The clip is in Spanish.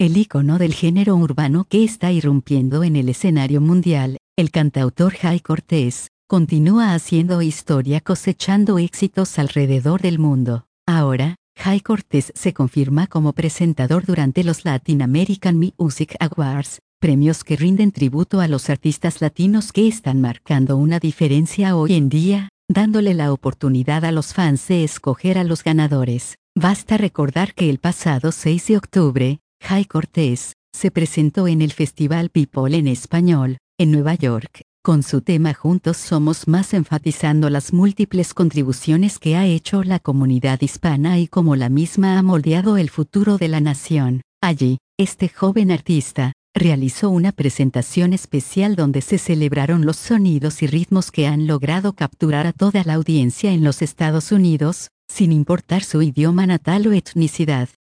el ícono del género urbano que está irrumpiendo en el escenario mundial, el cantautor Jay Cortés, continúa haciendo historia cosechando éxitos alrededor del mundo. Ahora, Jay Cortés se confirma como presentador durante los Latin American Music Awards, premios que rinden tributo a los artistas latinos que están marcando una diferencia hoy en día, dándole la oportunidad a los fans de escoger a los ganadores. Basta recordar que el pasado 6 de octubre, Jay Cortés se presentó en el Festival People en español, en Nueva York, con su tema Juntos Somos Más, enfatizando las múltiples contribuciones que ha hecho la comunidad hispana y cómo la misma ha moldeado el futuro de la nación. Allí, este joven artista realizó una presentación especial donde se celebraron los sonidos y ritmos que han logrado capturar a toda la audiencia en los Estados Unidos, sin importar su idioma natal o etnicidad.